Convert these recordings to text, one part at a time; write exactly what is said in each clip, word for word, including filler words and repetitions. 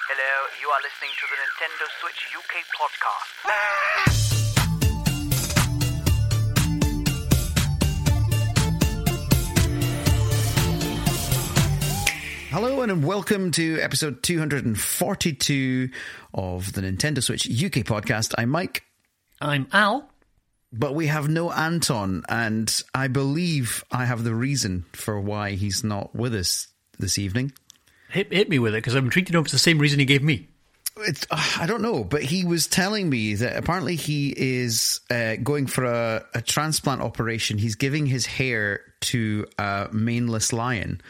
Hello, you are listening to the Nintendo Switch U K podcast. Hello and welcome to episode two hundred forty-two of the Nintendo Switch U K podcast. I'm Mike. I'm Al. But we have no Anton, and I believe I have the reason for why he's not with us this evening. Hit, hit me with it, because I'm intrigued to know if it's the same reason he gave me. It's, uh, I don't know, but he was telling me that apparently he is uh, going for a, a transplant operation. He's giving his hair to a maneless lion.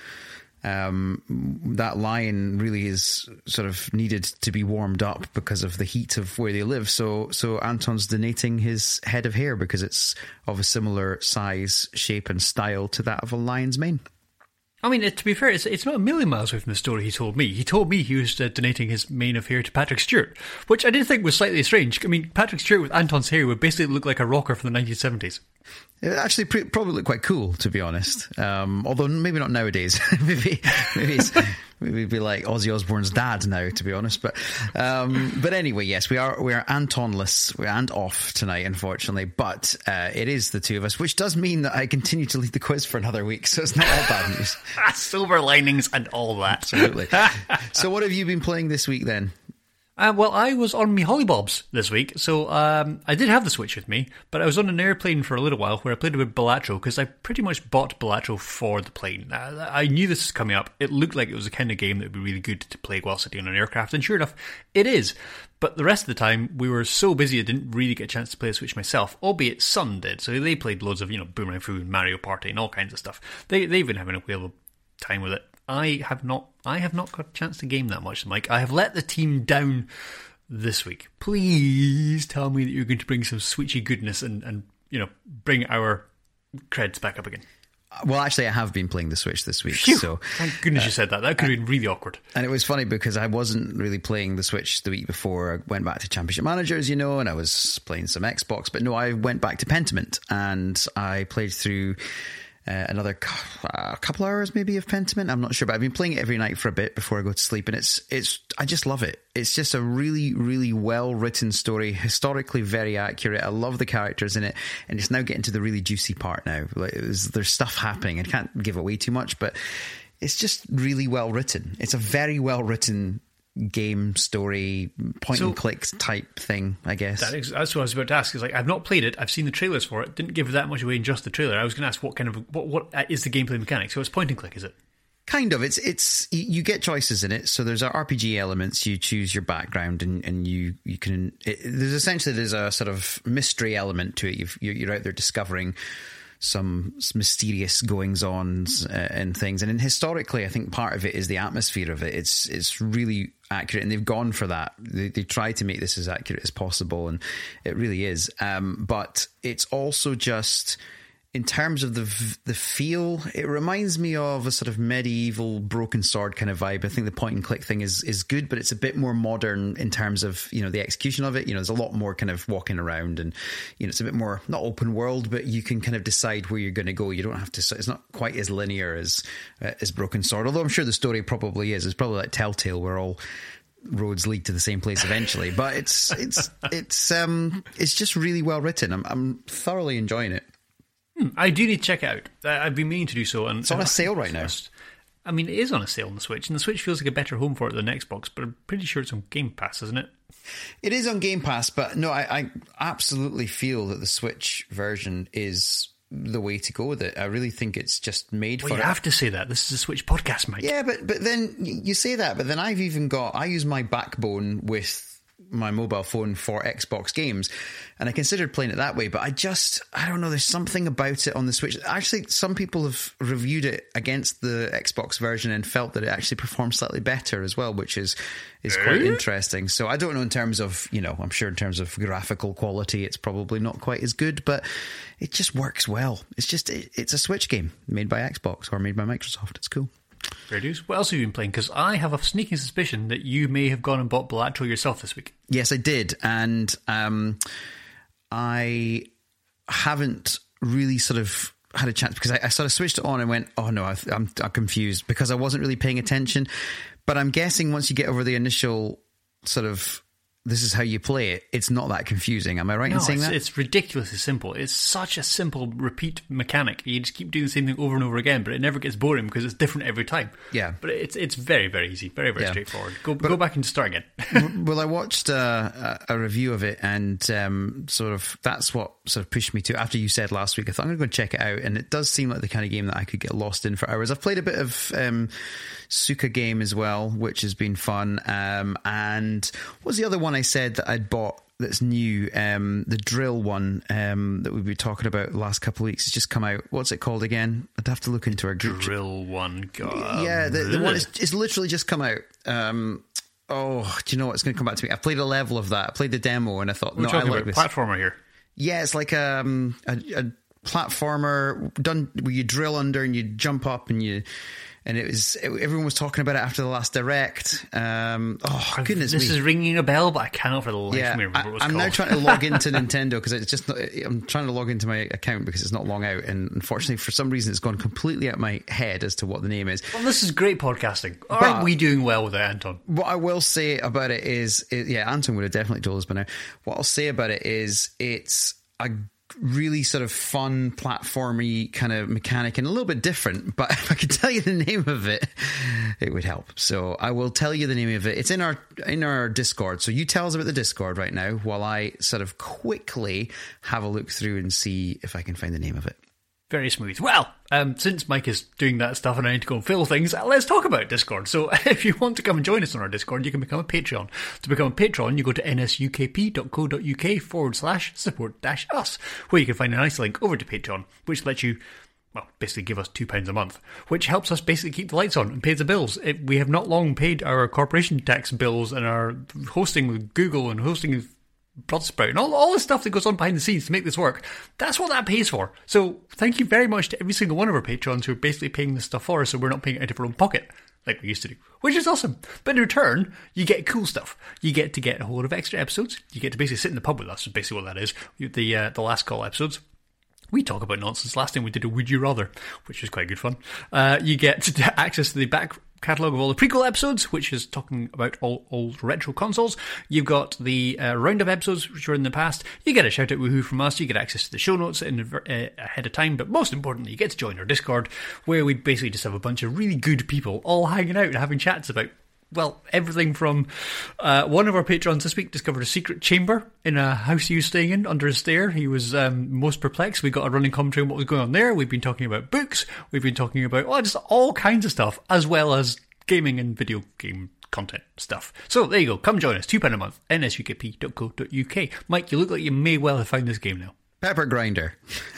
Um, that lion really is sort of needed to be warmed up because of the heat of where they live. So, so Anton's donating his head of hair because it's of a similar size, shape, and style to that of a lion's mane. I mean, to be fair, it's, it's not a million miles away from the story he told me. He told me he was uh, donating his mane of hair to Patrick Stewart, which I did think was slightly strange. I mean, Patrick Stewart with Anton's hair would basically look like a rocker from the nineteen seventies. It actually pre- probably looked quite cool, to be honest. Um, although maybe not nowadays. maybe maybe it's, maybe it'd be like Ozzy Osbourne's dad now, to be honest. But um, but anyway, yes, we are we are Antonless. We're and off tonight, unfortunately. But uh, it is the two of us, which does mean that I continue to lead the quiz for another week. So it's not all bad news. Silver linings and all that. Absolutely. So what have you been playing this week then? Uh, well, I was on me hollybobs this week, so um, I did have the Switch with me, but I was on an airplane for a little while where I played with Balatro, because I pretty much bought Balatro for the plane. Uh, I knew this was coming up. It looked like it was the kind of game that would be really good to play while sitting on an aircraft, and sure enough, it is. But the rest of the time, we were so busy I didn't really get a chance to play a Switch myself, albeit Son did, so they played loads of, you know, Boomerang Fu and Mario Party and all kinds of stuff. They, they've been having a whale of time with it. I have not I have not got a chance to game that much, Mike. I have let the team down this week. Please tell me that you're going to bring some switchy goodness and, and you know, bring our creds back up again. Well, actually, I have been playing the Switch this week. Phew, so thank goodness uh, you said that. That could have been really awkward. And it was funny because I wasn't really playing the Switch the week before. I went back to Championship Manager, as you know, and I was playing some Xbox. But no, I went back to Pentiment and I played through Uh, another cu- uh, couple hours maybe of Pentiment. I'm not sure, but I've been playing it every night for a bit before I go to sleep, and it's it's I just love it. It's just a really really well written story, historically very accurate. I love the characters in it, and it's now getting to the really juicy part now. Like, there's, there's stuff happening. I can't give away too much, but it's just really well written. It's a very well written game story, point so, and click type thing, I guess. That is, that's what I was about to ask. Is like, I've not played it. I've seen the trailers for it. Didn't give that much away in just the trailer. I was going to ask what kind of what what is the gameplay mechanic? So it's point and click, is it? Kind of. It's it's you get choices in it. So there's R P G elements. You choose your background, and, and you you can. It, there's essentially there's a sort of mystery element to it. You've, you're out there discovering some mysterious goings-ons uh, and things. And then historically, I think part of it is the atmosphere of it. It's it's really accurate, and they've gone for that. They, they try to make this as accurate as possible, and it really is. Um, but it's also just, in terms of the the feel, it reminds me of a sort of medieval broken sword kind of vibe. I think the point and click thing is is good, but it's a bit more modern in terms of, you know, the execution of it. You know, there's a lot more kind of walking around, and, you know, it's a bit more not open world, but you can kind of decide where you're going to go. You don't have to. It's not quite as linear as uh, as Broken Sword, although I'm sure the story probably is. It's probably like Telltale, where all roads lead to the same place eventually. But it's it's it's um it's just really well written. I'm I'm thoroughly enjoying it. I do need to check it out. I've been meaning to do so. And it's on a sale right now. I mean, it is on a sale on the Switch, and the Switch feels like a better home for it than Xbox, but I'm pretty sure it's on Game Pass, isn't it? It is on Game Pass, but no, I, I absolutely feel that the Switch version is the way to go with it. I really think it's just made well, for you it. have to say that. This is a Switch podcast, Mike. Yeah, but, but then you say that, but then I've even got, I use my backbone with my mobile phone for Xbox games, and I considered playing it that way, but I just I don't know, there's something about it on the Switch. Actually, some people have reviewed it against the Xbox version and felt that it actually performs slightly better as well, which is is quite interesting. So I don't know in terms of, you know, I'm sure in terms of graphical quality it's probably not quite as good, but it just works well. It's just it, it's a Switch game made by Xbox or made by Microsoft. It's cool. Fair dues. What else have you been playing? Because I have a sneaking suspicion that you may have gone and bought Balatro yourself this week. Yes, I did. And um, I haven't really sort of had a chance, because I, I sort of switched it on and went, oh no, I, I'm, I'm confused, because I wasn't really paying attention. But I'm guessing once you get over the initial sort of, this is how you play it, it's not that confusing. Am I right no, in saying it's, that? It's ridiculously simple. It's such a simple repeat mechanic. You just keep doing the same thing over and over again, but it never gets boring because it's different every time. Yeah. But it's it's very, very easy. Very, very Yeah. straightforward. Go but, go back and start again. Well, I watched uh, a, a review of it, and um, sort of that's what sort of pushed me to, after you said last week, I thought I'm going to go check it out, and it does seem like the kind of game that I could get lost in for hours. I've played a bit of um, Suka game as well, which has been fun, um, and what was the other one I said that I'd bought that's new? Um, the drill one um, that we've been talking about the last couple of weeks has just come out. What's it called again? I'd have to look into our group. Drill one. God. Yeah, the, the one is it's literally just come out. Um, oh, do you know what? It's going to come back to me. I played a level of that. I played the demo, and I thought, We're no, I talking like about this. platformer here. Yeah, it's like um, a, a platformer done where you drill under and you jump up, and you and it was it, everyone was talking about it after the last direct. Um, oh goodness This me. is ringing a bell, but I cannot for the life Yeah, of me remember what it was I, I'm called. now trying to log into Nintendo because it's just not, I'm trying to log into my account because it's not long out, and unfortunately for some reason it's gone completely out of my head as to what the name is. Well, this is great podcasting. Aren't But- we doing well with it, Anton? What I will say about it is, it, yeah, Anton would have definitely told us by now. What I'll say about it is it's a really sort of fun platformy kind of mechanic and a little bit different, but if I could tell you the name of it, it would help. So I will tell you the name of it. It's in our in our Discord, so you tell us about the Discord right now while I sort of quickly have a look through and see if I can find the name of it. Very smooth. Well, um, since Mike is doing that stuff and I need to go and fill things, let's talk about Discord. So if you want to come and join us on our Discord, you can become a Patreon. To become a Patreon, you go to nsukp.co.uk forward slash support dash us, where you can find a nice link over to Patreon, which lets you, well, basically give us two pounds a month, which helps us basically keep the lights on and pay the bills. It, we have not long paid our corporation tax bills and our hosting with Google and hosting with Buzzsprout and all, all the stuff that goes on behind the scenes to make this work. That's what that pays for. So thank you very much to every single one of our patrons who are basically paying this stuff for us, so we're not paying it out of our own pocket like we used to do, which is awesome. But in return, you get cool stuff. You get to get a whole lot of extra episodes. You get to basically sit in the pub with us, is basically what that is. The uh, the last call episodes. We talk about nonsense. Last time we did a Would You Rather, which was quite good fun. Uh, you get to access to the back catalogue of all the prequel episodes, which is talking about all old retro consoles. You've got the uh, roundup episodes, which were in the past. You get a shout out woohoo from us. You get access to the show notes in, uh, ahead of time. But most importantly, you get to join our Discord, where we basically just have a bunch of really good people all hanging out and having chats about, well, everything from uh, one of our patrons this week discovered a secret chamber in a house he was staying in under a stair. He was um, most perplexed. We got a running commentary on what was going on there. We've been talking about books. We've been talking about well, just all kinds of stuff, as well as gaming and video game content stuff. So there you go. Come join us. two pounds a month. nsukp.co.uk. Mike, you look like you may well have found this game now. Pepper Grinder.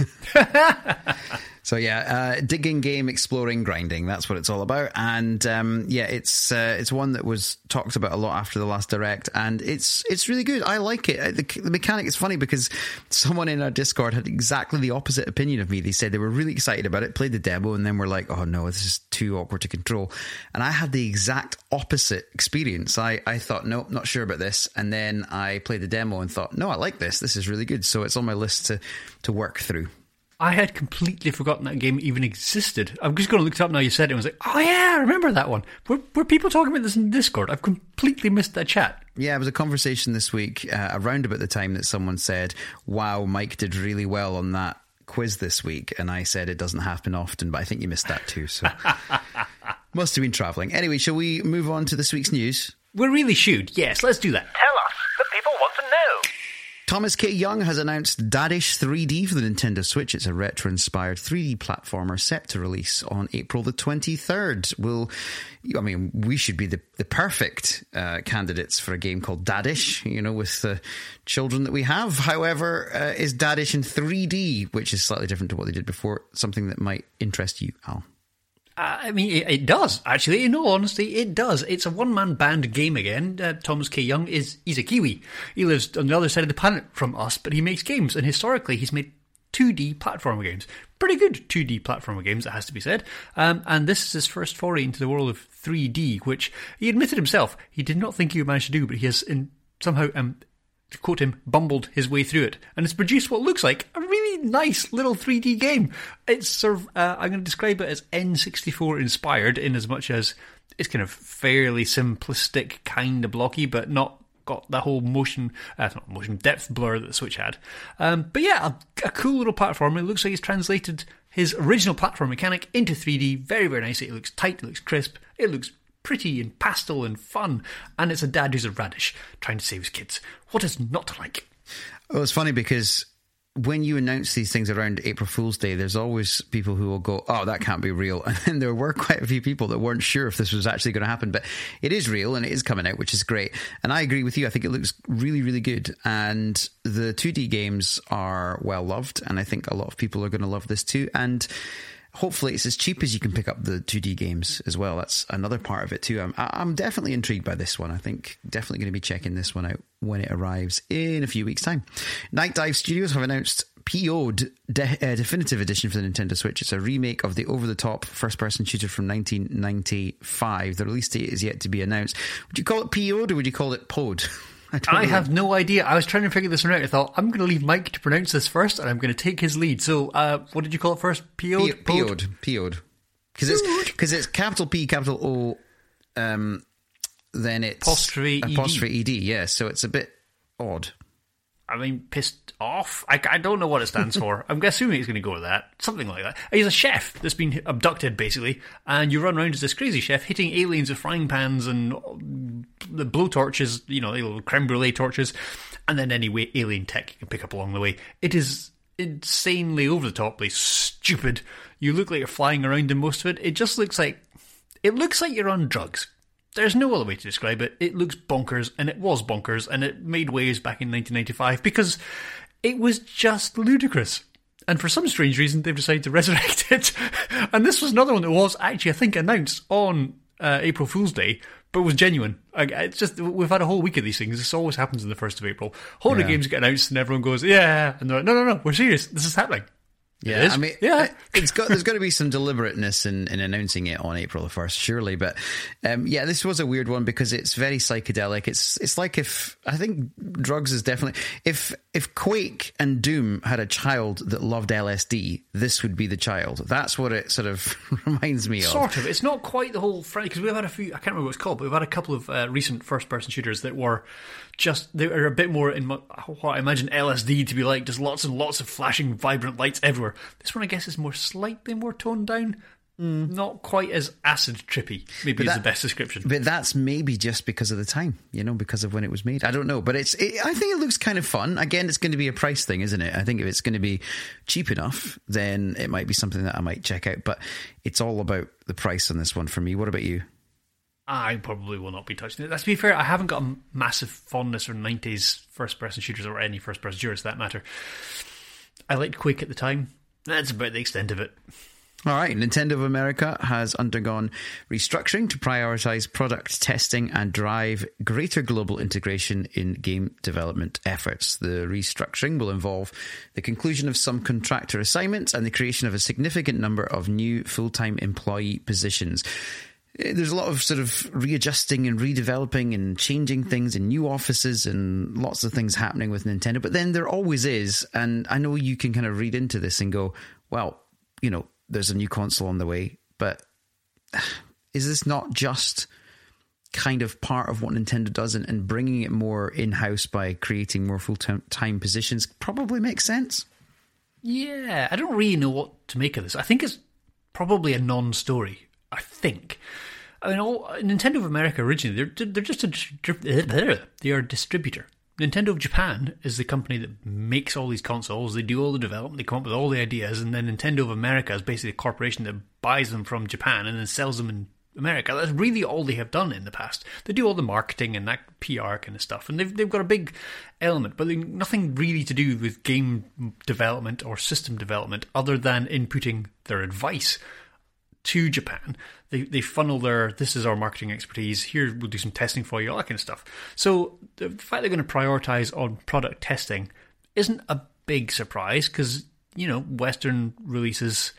So yeah, uh, digging, game, exploring, grinding. That's what it's all about. And um, yeah, it's uh, it's one that was talked about a lot after the last direct, and it's it's really good. I like it. The, the mechanic is funny because someone in our Discord had exactly the opposite opinion of me. They said they were really excited about it, played the demo, and then were like, "Oh no, this is too awkward to control." And I had the exact opposite experience. I I thought, "No, not sure about this," and then I played the demo and thought, "No, I like this. This is really good." So it's on my list to to work through. I had completely forgotten that game even existed. I'm just going to look it up now. You said it. I was like, oh yeah, I remember that one. Were, were people talking about this in Discord? I've completely missed that chat. Yeah, it was a conversation this week uh, around about the time that someone said, wow, Mike did really well on that quiz this week. And I said it doesn't happen often, but I think you missed that too. So must have been travelling. Anyway, shall we move on to this week's news? We really should. Yes, let's do that. Tell us. The people want to know. Thomas K. Young has announced Dadish three D for the Nintendo Switch. It's a retro-inspired three D platformer set to release on April the twenty-third. Will, I mean, we should be the, the perfect uh, candidates for a game called Dadish, you know, with the children that we have. However, uh, is Dadish in three D, which is slightly different to what they did before, something that might interest you, Al? Uh, I mean, it, it does, actually. In all honesty, it does. It's a one-man band game again. Uh, Thomas K. Young is he's a Kiwi. He lives on the other side of the planet from us, but he makes games. And historically, he's made two D platformer games. Pretty good two D platformer games, it has to be said. Um, and this is his first foray into the world of three D, which he admitted himself he did not think he would manage to do, but he has in, somehow... Um, to quote him, bumbled his way through it, and it's produced what looks like a really nice little three D game. It's sort of, uh, I'm going to describe it as N sixty-four inspired, in as much as it's kind of fairly simplistic, kind of blocky, but not got that whole motion, uh, not motion depth blur that the Switch had. Um, but yeah, a, a cool little platform. It looks like he's translated his original platform mechanic into three D very, very nicely. It looks tight, it looks crisp, it looks pretty and pastel and fun, and it's a dad who's a radish trying to save his kids. What is not to like? Oh, it's funny because when you announce these things around April Fool's Day, there's always people who will go, oh, that can't be real. And then there were quite a few people that weren't sure if this was actually going to happen. But it is real and it is coming out, which is great. And I agree with you. I think it looks really, really good. And the two D games are well loved. And I think a lot of people are going to love this too. And hopefully it's as cheap as you can pick up the two D games as well. That's another part of it too. I'm, I'm definitely intrigued by this one. I think definitely going to be checking this one out when it arrives in a few weeks' time. Night Dive Studios have announced P O'd De- uh, Definitive Edition for the Nintendo Switch. It's a remake of the over-the-top first-person shooter from nineteen ninety-five. The release date is yet to be announced. Would you call it P O'd or would you call it P O D? I, I have no idea. I was trying to figure this one out. I thought, I'm going to leave Mike to pronounce this first, and I'm going to take his lead. So, uh, what did you call it first? P O D? P O D. P O D. Because it's, cause it's capital P, capital O, um, then it's... Apostrophe E D. Apostrophe E D, yeah. So it's a bit odd. I mean, pissed off? I, I don't know what it stands for. I'm assuming it's going to go with that. Something like that. He's a chef that's been abducted, basically, and you run around as this crazy chef hitting aliens with frying pans and the blow torches, you know, little creme brulee torches, and then any way, alien tech you can pick up along the way. It is insanely over-the-toply stupid. You look like you're flying around in most of it. It just looks like... It looks like you're on drugs. There's no other way to describe it. It looks bonkers, and it was bonkers, and it made waves back in nineteen ninety-five because it was just ludicrous. And for some strange reason, they've decided to resurrect it. And this was another one that was actually, I think, announced on uh, April Fool's Day, but was genuine. It's just, we've had a whole week of these things. This always happens on the first of April. Whole yeah. games get announced, and everyone goes, yeah. And they're like, no, no, no, we're serious. This is happening. Yeah, I mean, yeah. it's got there's got to be some deliberateness in, in announcing it on April the first, surely. But um, yeah, this was a weird one because it's very psychedelic. It's it's like if I think drugs is definitely if if Quake and Doom had a child that loved L S D, this would be the child. That's what it sort of reminds me of. Sort of. It's not quite the whole Friday because we've had a few. I can't remember what it's called, but we've had a couple of uh, recent first-person shooters that were just they are a bit more in what I imagine L S D to be like, just lots and lots of flashing, vibrant lights everywhere. This one, I guess, is more slightly more toned down. Mm. Not quite as acid trippy, maybe is the best description. But that's maybe just because of the time, you know, because of when it was made. I don't know, but it's. It, I think it looks kind of fun. Again, it's going to be a price thing, isn't it? I think if it's going to be cheap enough, then it might be something that I might check out. But it's all about the price on this one for me. What about you? I probably will not be touching it. That's to be fair, I haven't got a massive fondness for nineties first-person shooters or any first-person shooters for that matter. I liked Quake at the time. That's about the extent of it. All right, Nintendo of America has undergone restructuring to prioritize product testing and drive greater global integration in game development efforts. The restructuring will involve the conclusion of some contractor assignments and the creation of a significant number of new full-time employee positions. There's a lot of sort of readjusting and redeveloping and changing things in new offices and lots of things happening with Nintendo. But then there always is. And I know you can kind of read into this and go, well, you know, there's a new console on the way. But is this not just kind of part of what Nintendo does and, and bringing it more in-house by creating more full-time positions probably makes sense? Yeah, I don't really know what to make of this. I think it's probably a non-story. I think. I mean, all, Nintendo of America originally, they're they're just a they are a distributor. Nintendo of Japan is the company that makes all these consoles. They do all the development, they come up with all the ideas, and then Nintendo of America is basically a corporation that buys them from Japan and then sells them in America. That's really all they have done in the past. They do all the marketing and that P R kind of stuff, and they've they've got a big element, but nothing really to do with game development or system development other than inputting their advice to Japan. They they funnel their, this is our marketing expertise, here we'll do some testing for you, all that kind of stuff. So the fact they're going to prioritise on product testing isn't a big surprise because, you know, Western releases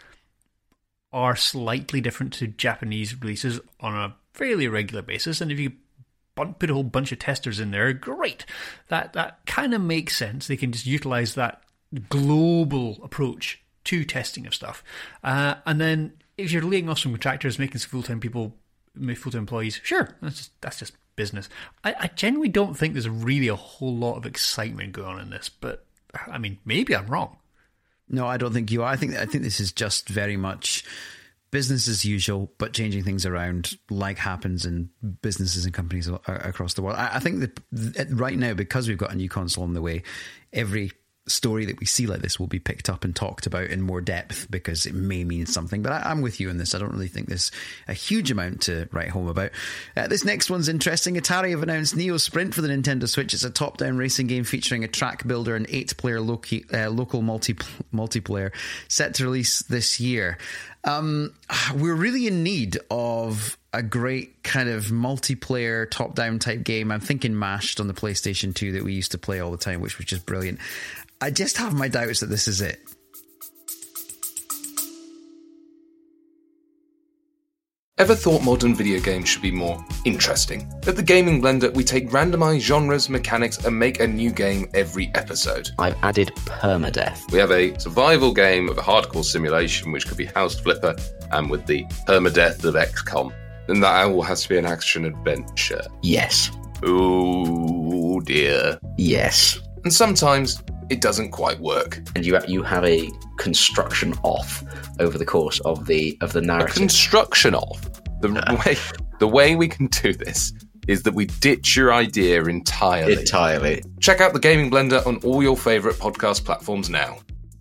are slightly different to Japanese releases on a fairly regular basis, and if you put a whole bunch of testers in there, great. That, that kind of makes sense. They can just utilise that global approach to testing of stuff. Uh, and then if you're laying off some contractors, making some full-time people full-time employees. Sure, that's just, that's just business. I, I genuinely don't think there's really a whole lot of excitement going on in this, but I mean, maybe I'm wrong. No, I don't think you are. I think I think this is just very much business as usual, but changing things around like happens in businesses and companies across the world. I think that right now, because we've got a new console on the way, every story that we see like this will be picked up and talked about in more depth because it may mean something. But I, I'm with you on this. I don't really think there's a huge amount to write home about. Uh, this next one's interesting. Atari have announced Neo Sprint for the Nintendo Switch. It's a top-down racing game featuring a track builder and eight-player local, uh, local multi multiplayer, set to release this year. Um, we're really in need of a great kind of multiplayer top-down type game. I'm thinking Mashed on the PlayStation two that we used to play all the time, which was just brilliant. I just have my doubts that this is it. Ever thought modern video games should be more interesting? At the Gaming Blender, we take randomized genres, mechanics, and make a new game every episode. I've added permadeath. We have a survival game of a hardcore simulation, which could be House Flipper, and with the permadeath of X COM. And that all has to be an action-adventure. Yes. Oh dear. Yes. And sometimes it doesn't quite work. And you you have a construction off over the course of the of the narrative. A construction off. The way the way we can do this is that we ditch your idea entirely. Entirely. Check out the Gaming Blender on all your favourite podcast platforms now.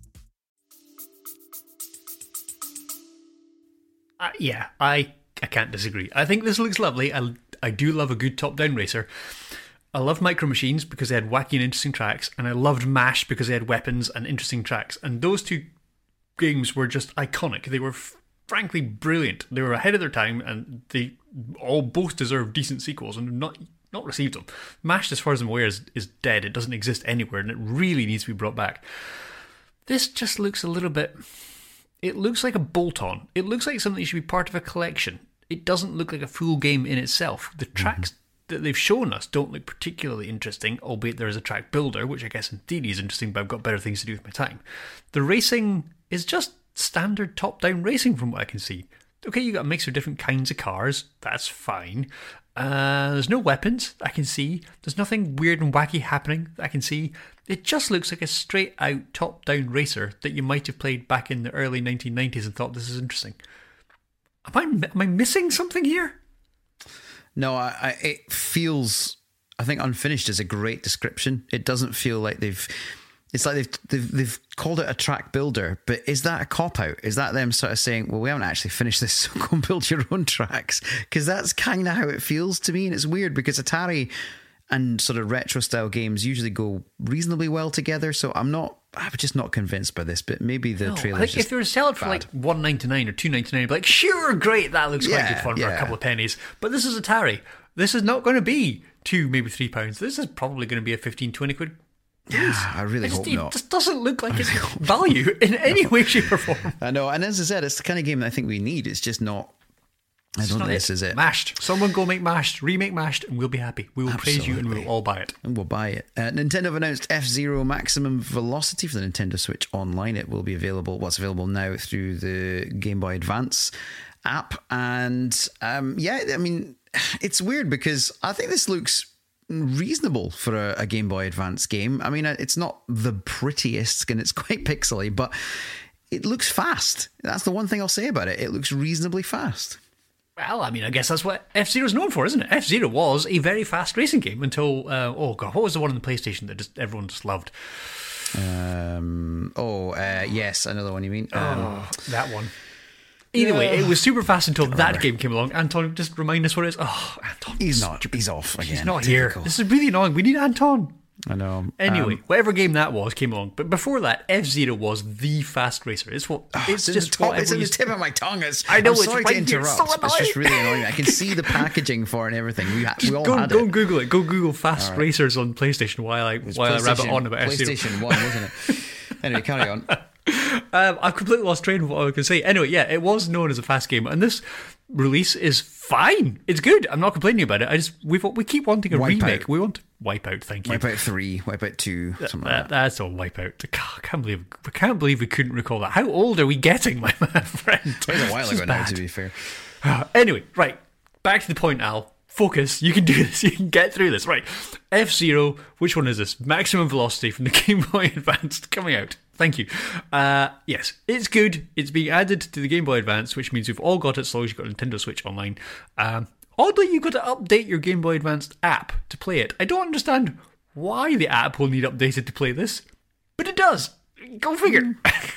Uh, yeah, I I can't disagree. I think this looks lovely. I I do love a good top-down racer. I loved Micro Machines because they had wacky and interesting tracks, and I loved MASH because they had weapons and interesting tracks. And those two games were just iconic. They were f- frankly brilliant. They were ahead of their time, and they all both deserve decent sequels, and not not received them. MASH, as far as I'm aware, is, is dead. It doesn't exist anywhere, and it really needs to be brought back. This just looks a little bit... It looks like a bolt-on. It looks like something that should be part of a collection. It doesn't look like a full game in itself. The tracks... Mm-hmm. that they've shown us don't look particularly interesting, albeit there is a track builder, which I guess in theory is interesting, but I've got better things to do with my time. The racing is just standard top-down racing from what I can see. Okay, you got a mix of different kinds of cars, that's fine. Uh, there's no weapons, I can see. There's nothing weird and wacky happening, I can see. It just looks like a straight-out top-down racer that you might have played back in the early nineteen nineties and thought, this is interesting. Am I, am I missing something here? No, I, I, it feels, I think unfinished is a great description. It doesn't feel like they've, it's like they've, they've, they've called it a track builder, but is that a cop-out? Is that them sort of saying, well, we haven't actually finished this, so go and build your own tracks? Because that's kind of how it feels to me, and it's weird because Atari and sort of retro-style games usually go reasonably well together, so I'm not, I'm just not convinced by this, but maybe the no, trailer. I think if they were to sell it for bad. like one ninety-nine or two ninety-nine, I'd be like, sure, great, that looks yeah, quite good fun yeah. for a couple of pennies. But this is Atari. This is not going to be two, maybe three pounds. This is probably going to be a fifteen, twenty quid. Yeah, I really it just, hope it not. It just doesn't look like it's value in any way, shape, or form. I know, and as I said, it's the kind of game that I think we need. It's just not. I don't think this is it. Mashed. Someone go make Mashed, remake Mashed, and we'll be happy. We will Absolutely. praise you and we'll all buy it. And we'll buy it. Uh, Nintendo have announced F-Zero Maximum Velocity for the Nintendo Switch Online. It will be available, what's available now through the Game Boy Advance app. And um, yeah, I mean, it's weird because I think this looks reasonable for a, a Game Boy Advance game. I mean, it's not the prettiest and it's quite pixely, but it looks fast. That's the one thing I'll say about it. It looks reasonably fast. Well, I mean, I guess that's what F-Zero is known for, isn't it? F-Zero was a very fast racing game until, uh, oh god, what was the one on the PlayStation that just everyone just loved? Um, oh, uh, yes, another one you mean. Um, oh, that one. Either yeah. way, it was super fast until that remember. game came along. Anton, just remind us what it is. Oh, Anton. He's not. He's off again. He's not here. Typical. This is really annoying. We need Anton. I know. Anyway, um, whatever game that was came along. But before that, F-Zero was the fast racer. It's what oh, it's, it's just top, what it's in the used... tip of my tongue. It's, I know. I'm it's sorry right to interrupt. So it's just really annoying. I can see the packaging for it and everything. We, ha- we all go, had go it. and Google it. Go Google fast right. racers on PlayStation while I while I rabbit on about F-Zero. PlayStation One, wasn't it? Anyway, carry on. Um, I've completely lost train of what I was going to say. Anyway, yeah, it was known as a fast game, and this release is fine. It's good. I'm not complaining about it. I just we we keep wanting a Wipeout. remake. We want Wipeout. Thank you. Wipeout three, Wipeout two, something that, like that. That's all Wipeout. I can't believe I can't believe we couldn't recall that. How old are we getting, my, my friend? It was a while ago now, to be fair. Uh, anyway, right. back to the point, Al. Focus. You can do this. You can get through this. Right. F-Zero. Which one is this? Maximum Velocity from the Game Boy Advance coming out. Thank you. Uh, yes, it's good. It's being added to the Game Boy Advance, which means we've all got it as long as you've got Nintendo Switch Online. Um, oddly, you've got to update your Game Boy Advance app to play it. I don't understand why the app will need updated to play this, but it does. Go figure.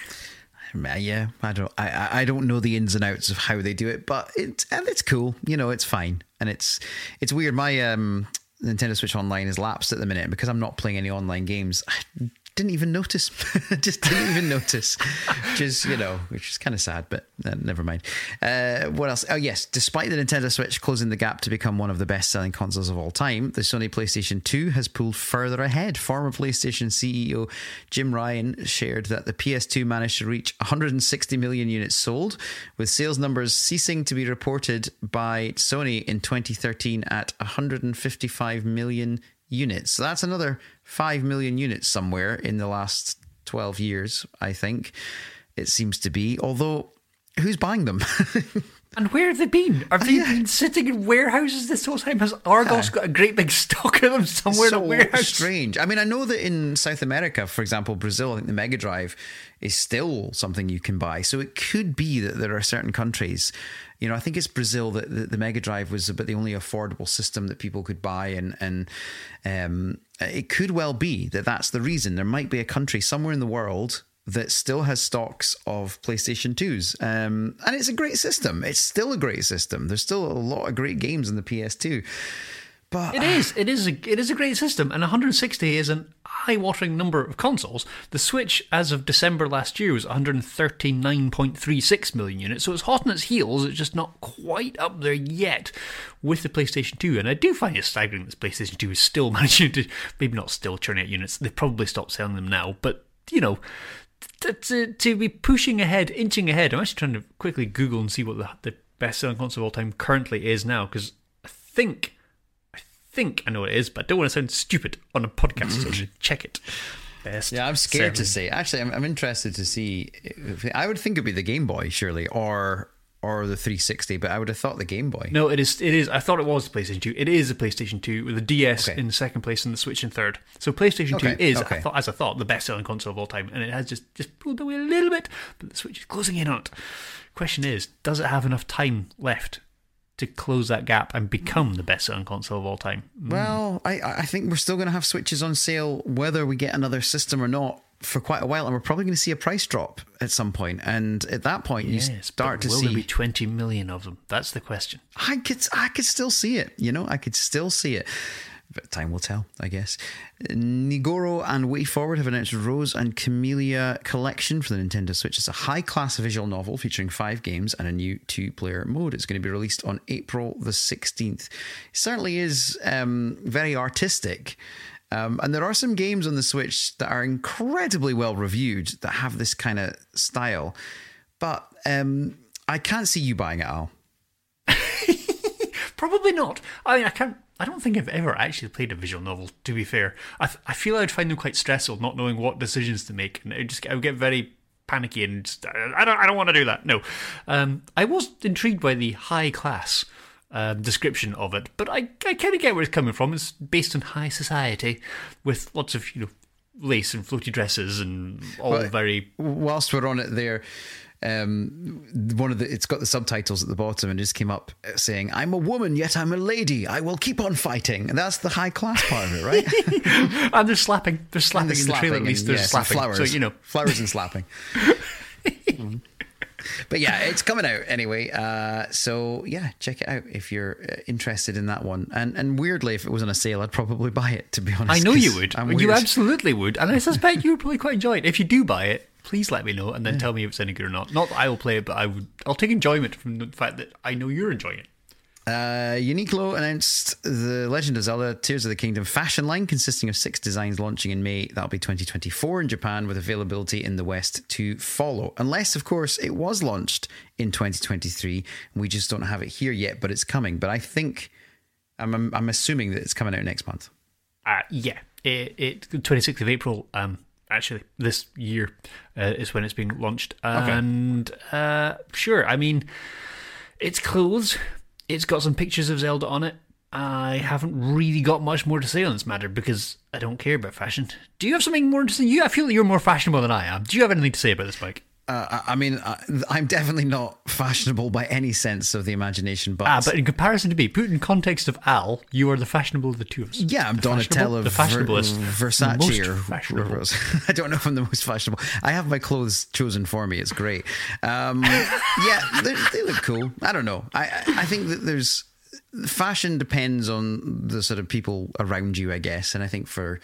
Yeah, I don't, I, I don't know the ins and outs of how they do it, but it's and it's cool. You know, it's fine, and it's it's weird. My um, Nintendo Switch Online is lapsed at the minute because I'm not playing any online games. I didn't even notice. Just didn't even notice. Which is, you know, which is kind of sad, but uh, never mind. Uh, what else? Oh, yes. Despite the Nintendo Switch closing the gap to become one of the best-selling consoles of all time, the Sony PlayStation two has pulled further ahead. Former PlayStation C E O Jim Ryan shared that the P S two managed to reach one hundred sixty million units sold, with sales numbers ceasing to be reported by Sony in twenty thirteen at one hundred fifty-five million units. So that's another five million units somewhere in the last twelve years, I think it seems to be. Although, who's buying them? And where have they been? Have they yeah. been sitting in warehouses this whole time? Has Argos got a great big stock of them somewhere so in a warehouse? Strange. I mean, I know that in South America, for example, Brazil, I think the Mega Drive is still something you can buy. So it could be that there are certain countries, you know, I think it's Brazil that the, the Mega Drive was about the only affordable system that people could buy. And, and um, it could well be that that's the reason. There might be a country somewhere in the world that still has stocks of PlayStation twos. Um, and it's a great system. It's still a great system. There's still a lot of great games on the P S two. But It is. It is. A, it is a great system, and one hundred sixty is an eye-watering number of consoles. The Switch, as of December last year, was one hundred thirty-nine point three six million units, so it's hot on its heels. It's just not quite up there yet with the PlayStation two, and I do find it staggering that the PlayStation two is still managing to, maybe not still churning out units. They've probably stopped selling them now, but you know. To, to, to be pushing ahead, inching ahead. I'm actually trying to quickly Google and see what the, the best-selling console of all time currently is now, because I think, I think I know what it is, but I don't want to sound stupid on a podcast, so I'm going to check it. Best yeah, I'm scared to selling. say. Actually, I'm, I'm interested to see. If, I would think it'd be the Game Boy, surely, or or the three sixty, but I would have thought the Game Boy. No, it is. It is. I thought it was the PlayStation two. It is a PlayStation two with the D S Okay. in second place and the Switch in third. So PlayStation Okay, two is, okay. I thought, as I thought, the best-selling console of all time, and it has just just pulled away a little bit, but the Switch is closing in on it. Question is, does it have enough time left to close that gap and become the best-selling console of all time? Well, I, I think we're still going to have Switches on sale whether we get another system or not for quite a while, and we're probably going to see a price drop at some point. And at that point, Yes, you start but to will see. there be twenty million of them? That's the question. I could, I could still see it. You know, I could still see it. But time will tell, I guess. Nigoro and WayForward have announced Rose and Camellia Collection for the Nintendo Switch. It's a high-class visual novel featuring five games and a new two-player mode. It's going to be released on April the sixteenth. It certainly is um, very artistic. Um, and there are some games on the Switch that are incredibly well reviewed that have this kind of style. But um, I can't see you buying it, Al. Probably not. I mean, I can't. I don't think I've ever actually played a visual novel, to be fair. I, th- I feel I'd find them quite stressful, not knowing what decisions to make, and it just I would get very panicky and just, I don't I don't want to do that. No, um, I was intrigued by the high class um, description of it, but I I kind of get where it's coming from. It's based on high society with lots of you know lace and floaty dresses and all Well, very. Whilst we're on it there, um, one of the it's got the subtitles at the bottom and it just came up saying, "I'm a woman, yet I'm a lady. I will keep on fighting." And that's the high class part of it, right? And they're slapping. They're slapping And in the trailer. At and, least they're yes, and slapping. flowers, So you know, flowers and slapping. Mm. But yeah, it's coming out anyway. Uh, so yeah, check it out if you're uh, interested in that one. And and weirdly, if it was on a sale, I'd probably buy it. To be honest, I know you 'cause would. I'm You weird. absolutely would, and I suspect you would probably quite enjoy it. If you do buy it, please let me know, and then tell me if it's any good or not. Not that I will play it, but I would. I'll take enjoyment from the fact that I know you're enjoying it. Uh, Uniqlo announced the Legend of Zelda Tears of the Kingdom fashion line consisting of six designs launching in May. That'll be twenty twenty-four in Japan with availability in the West to follow. Unless, of course, it was launched in twenty twenty-three and we just don't have it here yet, but it's coming. But I think, I'm, I'm, I'm assuming that it's coming out next month. Uh, yeah, it, it twenty-sixth of April. Um, actually, this year uh, is when it's being launched, and uh, sure, I mean, it's clothes. It's got some pictures of Zelda on it. I haven't really got much more to say on this matter because I don't care about fashion. Do you have something more interesting? You, I feel that you're more fashionable than I am. Do you have anything to say about this, Mike? Uh, I mean, I, I'm definitely not fashionable by any sense of the imagination, but Ah, but in comparison to me, put in context of Al, you are the fashionable of the two of us. yeah, I'm The Donatello, fashionable- the fashionablest, Ver- Versace, the most or fashionable. I don't know if I'm the most fashionable. I have my clothes chosen for me. It's great. Um, yeah, they, they look cool. I don't know. I I I think that there's fashion depends on the sort of people around you, I guess, and I think for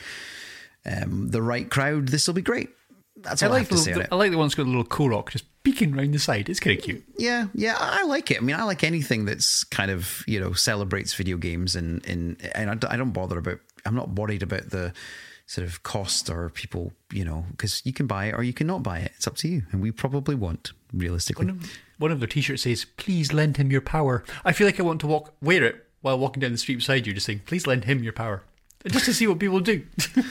um, the right crowd, this will be great. That's I all I, like have to the, say on it. I like the one that's got a little Korok just peeking round the side. It's kind of cute. Yeah, yeah, I like it. I mean, I like anything that's kind of, you know, celebrates video games, and and, and I, don't, I don't bother about. I'm not worried about the sort of cost or people, you know, because you can buy it or you cannot buy it. It's up to you, and we probably won't, realistically. One of, one of their t-shirts says, "Please lend him your power." I feel like I want to walk wear it while walking down the street beside you, just saying, "Please lend him your power," just to see what people do.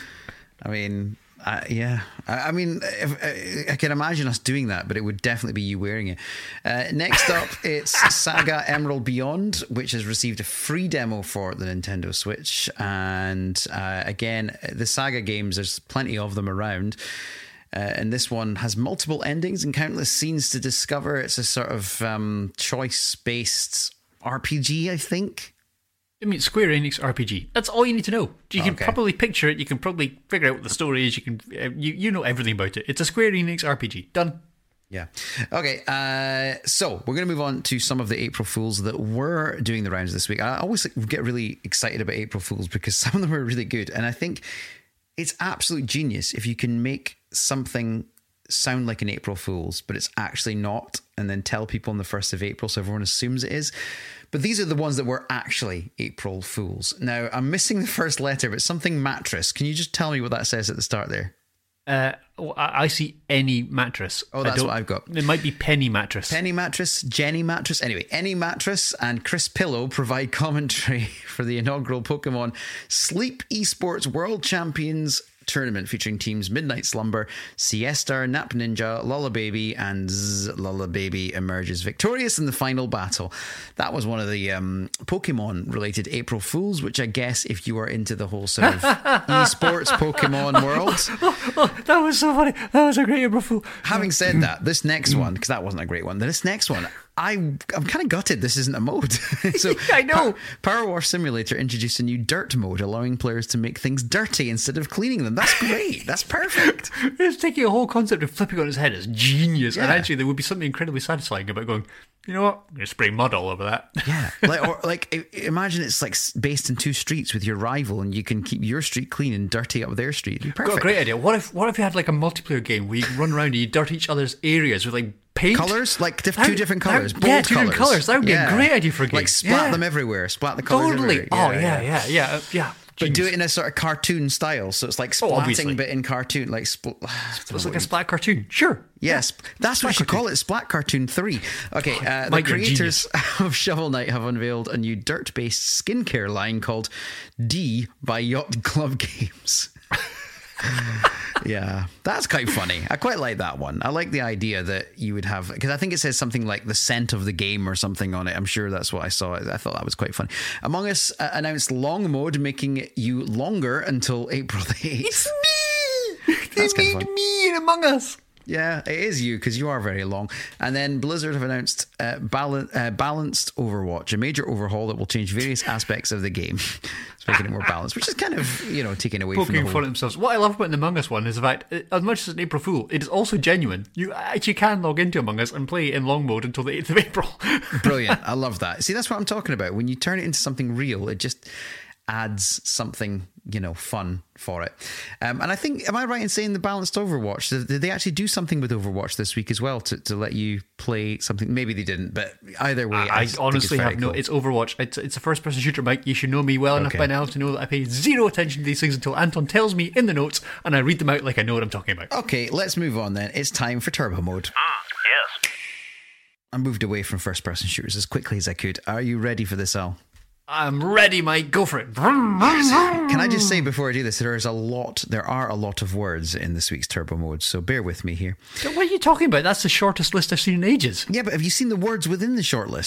I mean, uh, yeah. I, I mean, if, I, I can imagine us doing that, but it would definitely be you wearing it. Uh, next up, it's Saga Emerald Beyond, which has received a free demo for the Nintendo Switch. And uh, again, the Saga games, there's plenty of them around. Uh, and this one has multiple endings and countless scenes to discover. It's a sort of um, choice-based R P G, I think. I mean, Square Enix R P G. That's all you need to know. You can Okay. probably picture it. You can probably figure out what the story is. You can, uh, you you know everything about it. It's a Square Enix R P G. Done. Yeah. Okay. Uh, so we're going to move on to some of the April Fools that were doing the rounds this week. I always get really excited about April Fools because some of them are really good. And I think it's absolute genius if you can make something sound like an April Fool's, but it's actually not, and then tell people on the first of April so everyone assumes it is. But these are the ones that were actually April Fools. Now, I'm missing the first letter, but something mattress. Can you just tell me what that says at the start there? Uh, well, I I see any mattress. Oh, I that's don't- what I've got. It might be Penny Mattress. Penny Mattress, Jenny Mattress, anyway, any mattress and Chris Pillow provide commentary for the inaugural Pokemon Sleep Esports World Champions Tournament featuring teams Midnight Slumber, Siesta, Nap Ninja, Lullababy, and Zzz, Lullababy emerges victorious in the final battle. That was one of the um, Pokemon-related April Fools, which I guess if you are into the whole sort of esports Pokemon world. Oh, that was so funny. That was a great April Fool. Having said that, this next one, because that wasn't a great one, this next one, I, I'm kind of gutted this isn't a mode. so I know. Pa- Power Wash Simulator introduced a new dirt mode, allowing players to make things dirty instead of cleaning them. That's great. That's perfect. It's taking a whole concept of flipping on its head. It's genius. And Yeah. actually, there would be something incredibly satisfying about going, you know what? I'm going to spray mud all over that. Yeah. Like, or like, i- imagine it's like s- based in two streets with your rival, and you can keep your street clean and dirty up their street. It'd be Got perfect. a great idea. What if what if you had like a multiplayer game where you can run around and you dirt each other's areas with like paint? Colours, like diff- That- two different that- colours, bold yeah, two different colours. colours. That would be Yeah. a great idea for a game. Like splat Yeah. them everywhere, splat the colours Totally. everywhere. Oh yeah, yeah, yeah, uh, yeah. But do Genius. it in a sort of cartoon style, so it's like Oh, splatting, obviously. but in cartoon, like spl- It's like a splat cartoon. Sure. Yes, that's what Splat you call it, Splat Cartoon three. Okay, uh, the Mike, you're a creators of Shovel Knight have unveiled a new dirt-based skincare line called D by Yacht Club Games. Yeah, that's quite funny. I quite like that one. I like the idea that you would have, because I think it says something like the scent of the game or something on it. I'm sure that's what I saw. I thought that was quite funny. Among Us uh, announced long mode, making you longer until April the eighth. It's me. That's They kinda made fun. me in Among Us. Yeah, it is you, because you are very long. And then Blizzard have announced uh, balan- uh, Balanced Overwatch, a major overhaul that will change various aspects of the game. It's making it more balanced, which is kind of, you know, taking away from Poking the fun whole... at themselves. What I love about the Among Us one is the fact, uh, as much as an April Fool, it is also genuine. You actually can log into Among Us and play in long mode until the eighth of April. Brilliant. I love that. See, that's what I'm talking about. When you turn it into something real, it just adds something, you know, fun for it. Um, and I think, am I right in saying the Balanced Overwatch, did, did they actually do something with Overwatch this week as well to, to let you play something? Maybe they didn't, but either way, I, I think honestly it's very have no. cool. It's Overwatch. It's, it's a first-person shooter, Mike. You should know me well enough Okay. by now to know that I pay zero attention to these things until Anton tells me in the notes, and I read them out like I know what I'm talking about. Okay, let's move on then. It's time for Turbo Mode. Yes. I moved away from first-person shooters as quickly as I could. Are you ready for this, Al? I'm ready, Mike. Go for it. Can I just say before I do this, there is a lot, there are a lot of words in this week's Turbo Mode, so bear with me here. What are you talking about? That's the shortest list I've seen in ages. Yeah, but have you seen the words within the short list?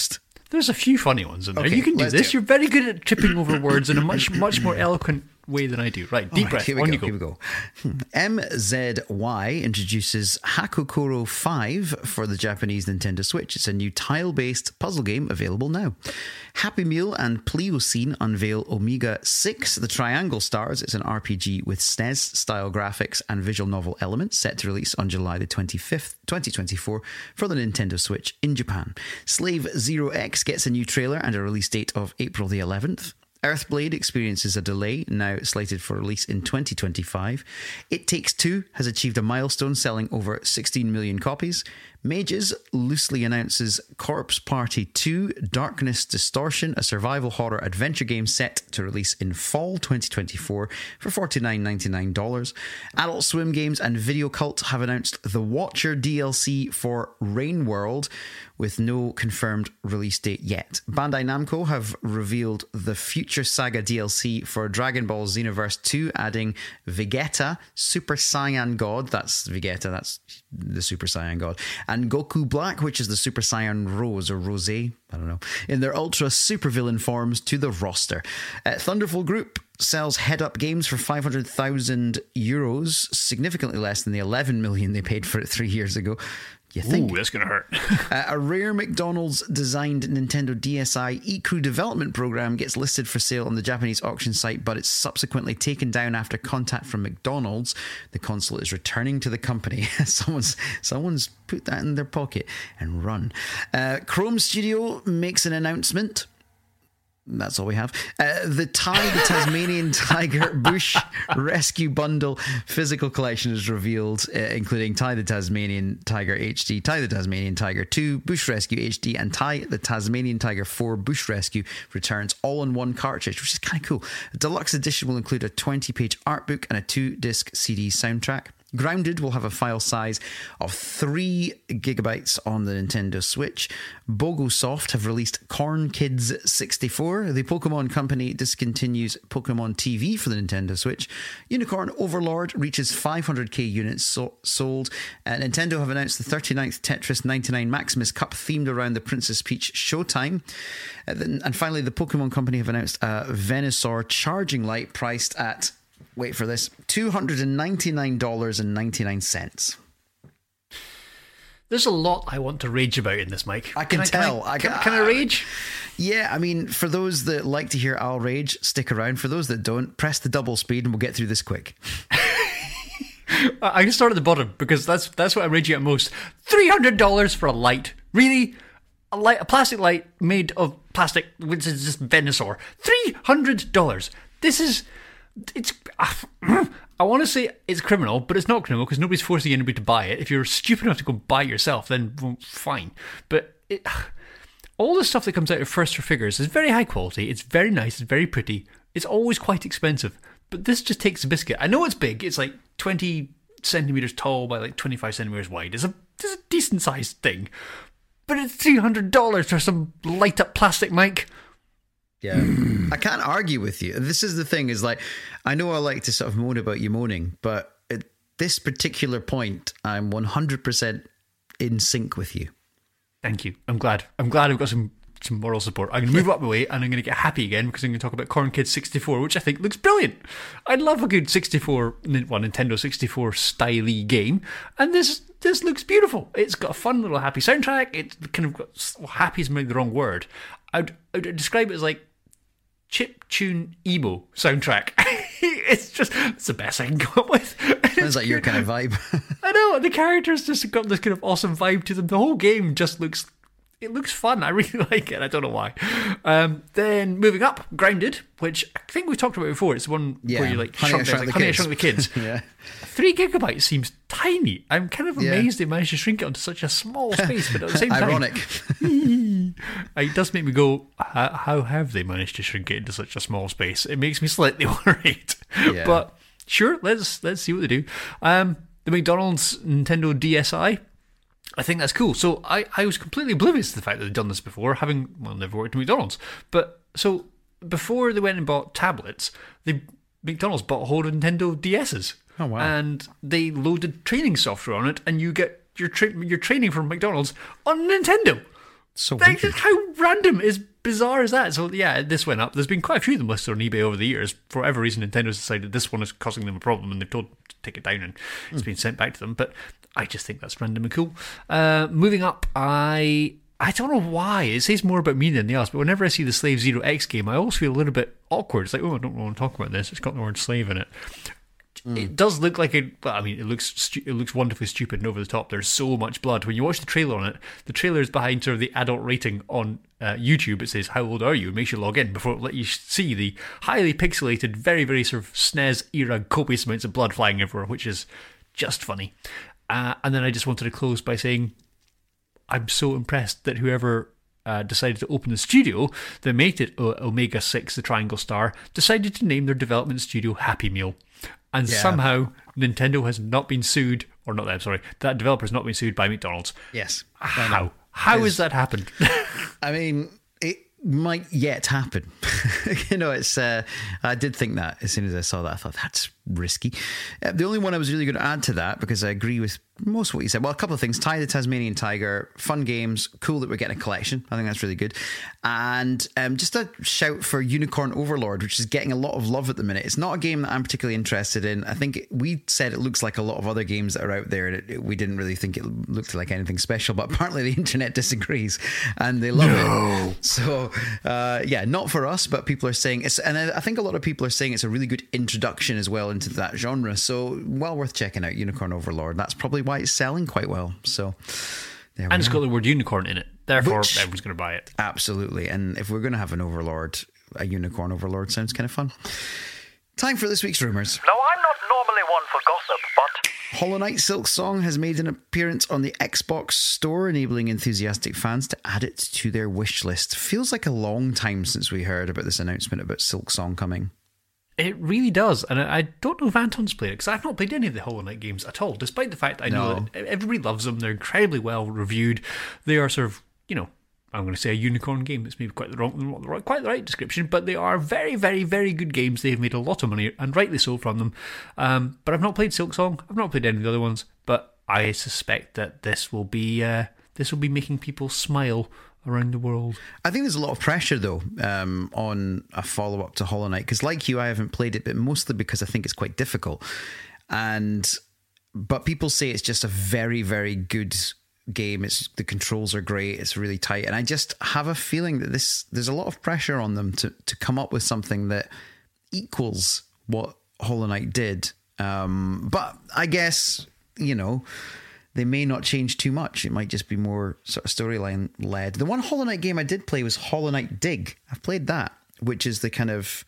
There's a few funny ones in there. Okay, You can do let's this. do it. You're very good at tripping over words in a much, much more eloquent way than I do. Right, deep All right, breath. here we On go, you go. Here we go. Hmm. M Z Y introduces Hakokoro five for the Japanese Nintendo Switch. It's a new tile-based puzzle game available now. Happy Meal and Pliocene unveil Omega six, the Triangle Stars. It's an R P G with S N E S-style graphics and visual novel elements, set to release on July the twenty-fifth, twenty twenty-four for the Nintendo Switch in Japan. Slave Zero X gets a new trailer and a release date of April the eleventh. Earthblade experiences a delay, now slated for release in twenty twenty-five. It Takes Two has achieved a milestone, selling over sixteen million copies. Mages loosely announces Corpse Party two Darkness Distortion, a survival horror adventure game set to release in fall twenty twenty-four for forty-nine ninety-nine dollars. Adult Swim Games and Video Cult have announced The Watcher D L C for Rain World, with no confirmed release date yet. Bandai Namco have revealed the Future Saga D L C for Dragon Ball Xenoverse two, adding Vegeta, Super Saiyan God, that's Vegeta, that's the Super Saiyan God, and Goku Black, which is the Super Saiyan Rose or Rose, I don't know, in their ultra supervillain forms to the roster. Uh, Thunderful Group sells Head Up Games for five hundred thousand euros, significantly less than the eleven million they paid for it three years ago. You think? Ooh, that's going to hurt. Uh, a rare McDonald's designed Nintendo D S i eCrew development program gets listed for sale on the Japanese auction site, but it's subsequently taken down after contact from McDonald's. The console is returning to the company. someone's someone's put that in their pocket and run. Uh, Chrome Studio makes an announcement. That's all we have. Uh, the Ty the Tasmanian Tiger Bush Rescue Bundle physical collection is revealed, uh, including Ty the Tasmanian Tiger H D, Ty the Tasmanian Tiger two, Bush Rescue H D, and Ty the Tasmanian Tiger four Bush Rescue returns all in one cartridge, which is kind of cool. The deluxe edition will include a twenty-page art book and a two-disc C D soundtrack. Grounded will have a file size of three gigabytes on the Nintendo Switch. Bogosoft have released Corn Kids sixty-four. The Pokemon Company discontinues Pokemon T V for the Nintendo Switch. Unicorn Overlord reaches five hundred k units so- sold. Uh, Nintendo have announced the thirty-ninth Tetris ninety-nine Maximus Cup themed around the Princess Peach Showtime. Uh, then, and finally, the Pokemon Company have announced a Venusaur charging light priced at, wait for this, two hundred ninety-nine dollars and ninety-nine cents. There's a lot I want to rage about in this, Mike. I can, I, tell. Can I, I can, can, can I rage? Yeah, I mean, for those that like to hear I'll rage, stick around. For those that don't, press the double speed and we'll get through this quick. I can start at the bottom because that's that's what I'm raging at most. three hundred dollars for a light. Really? A light, a plastic light made of plastic, which is just Venusaur. three hundred dollars. This is... It's... Uh, I want to say it's criminal, but it's not criminal because nobody's forcing anybody to buy it. If you're stupid enough to go buy it yourself, then well, fine. But it, all the stuff that comes out of First for Figures is very high quality. It's very nice. It's very pretty. It's always quite expensive. But this just takes a biscuit. I know it's big. It's like twenty centimeters tall by like twenty-five centimeters wide. It's a, it's a decent sized thing. But it's three hundred dollars for some light up plastic, Mike. Yeah, I can't argue with you. This is the thing, is like, I know I like to sort of moan about you moaning, but at this particular point, I'm one hundred percent in sync with you. Thank you. I'm glad. I'm glad I've got some, some moral support. I'm going to move up the way and I'm going to get happy again because I'm going to talk about Corn Kids sixty-four, which I think looks brilliant. I love a good sixty-four, well, Nintendo sixty-four style-y game, and this this looks beautiful. It's got a fun little happy soundtrack. It's kind of got, well, happy is maybe the wrong word. I'd, I'd describe it as like chip tune emo soundtrack. It's just, it's the best I can come up with. Sounds like your kind of vibe. I know, the characters just got this kind of awesome vibe to them. The whole game just looks, it looks fun. I really like it. I don't know why. Um, then moving up, Grounded, which I think we've talked about before. It's the one Yeah, where you like Honey, shrunk, I Shrunk like, the Honey, I Kids. Shrunk the Kids. Yeah. Three gigabytes seems tiny. I'm kind of Yeah. amazed they managed to shrink it onto such a small space, but at the same time, Ironic. it does make me go, how, how have they managed to shrink it into such a small space? It makes me slightly worried. Yeah. But sure, let's let's see what they do. Um, the McDonald's Nintendo D S i, I think that's cool. So I, I was completely oblivious to the fact that they'd done this before, having, well, never worked at McDonald's. But so before they went and bought tablets, they McDonald's bought a whole of Nintendo D S's. Oh, wow. And they loaded training software on it, and you get your tra- your training from McDonald's on Nintendo. So Like, weird. how random is bizarre is that? So yeah, this went up. There's been quite a few of them listed on eBay over the years. For whatever reason, Nintendo's decided this one is causing them a problem, and they've told them to take it down, and it's been sent back to them. But I just think that's random and cool. Uh, moving up, I I don't know why it says more about me than the others, but whenever I see the Slave Zero X game, I always feel a little bit awkward. It's like, oh, I don't want to talk about this. It's got the word slave in it. It does look like a. Well, I mean, it looks stu- it looks wonderfully stupid and over the top. There's so much blood. When you watch the trailer on it, the trailer is behind sort of the adult rating on uh, YouTube. It says, "How old are you?" It makes you log in before it let you see the highly pixelated, very very sort of S N E S era copious amounts of blood flying everywhere, which is just funny. Uh, and then I just wanted to close by saying, I'm so impressed that whoever uh, decided to open the studio that made it o- Omega six, the Triangle Star, decided to name their development studio Happy Meal. And Yeah. somehow Nintendo has not been sued, or not, I'm sorry, that developer has not been sued by McDonald's. Yes. How? How has that happened? I mean, it might yet happen. you know, it's. Uh, I did think that as soon as I saw that, I thought that's risky. Uh, the only one I was really going to add to that, because I agree with most of what you said. Well, a couple of things. Ty the Tasmanian Tiger, fun games, cool that we're getting a collection. I think that's really good. And um, just a shout for Unicorn Overlord, which is getting a lot of love at the minute. It's not a game that I'm particularly interested in. I think we said it looks like a lot of other games that are out there, and it, it, we didn't really think it looked like anything special, but apparently the internet disagrees and they love no. it. So, uh, yeah, not for us, but people are saying it's, and I, I think a lot of people are saying it's a really good introduction as well into that genre. So, well worth checking out Unicorn Overlord. That's probably why it's selling quite well. So, there we And it's are. got the word unicorn in it. Therefore, Which- everyone's going to buy it. Absolutely. And if we're going to have an Overlord, a Unicorn Overlord sounds kind of fun. Time for this week's rumours. Now, I'm not normally one for gossip, but Hollow Knight Silk Song has made an appearance on the Xbox Store, enabling enthusiastic fans to add it to their wish list. Feels like a long time since we heard about this announcement about Silk Song coming. It really does, and I I don't know if Anton's played it, because I've not played any of the Hollow Knight games at all, despite the fact that I know No. that everybody loves them. They're incredibly well reviewed. They are sort of, you know, I'm going to say a unicorn game. It's maybe quite the wrong, not the right- quite the right description, but they are very, very, very good games. They've made a lot of money, and rightly so from them. Um, but I've not played Silk Song. I've not played any of the other ones, but I suspect that this will be uh, this will be making people smile around the world. I think there's a lot of pressure, though, um, on a follow-up to Hollow Knight, because like you, I haven't played it, but mostly because I think it's quite difficult. And but people say it's just a very, very good game. It's the controls are great. It's really tight, and I just have a feeling that this there's a lot of pressure on them to to come up with something that equals what Hollow Knight did. Um, but I guess, you know, they may not change too much. It might just be more sort of storyline led. The one Hollow Knight game I did play was Hollow Knight Dig. I've played that, which is the kind of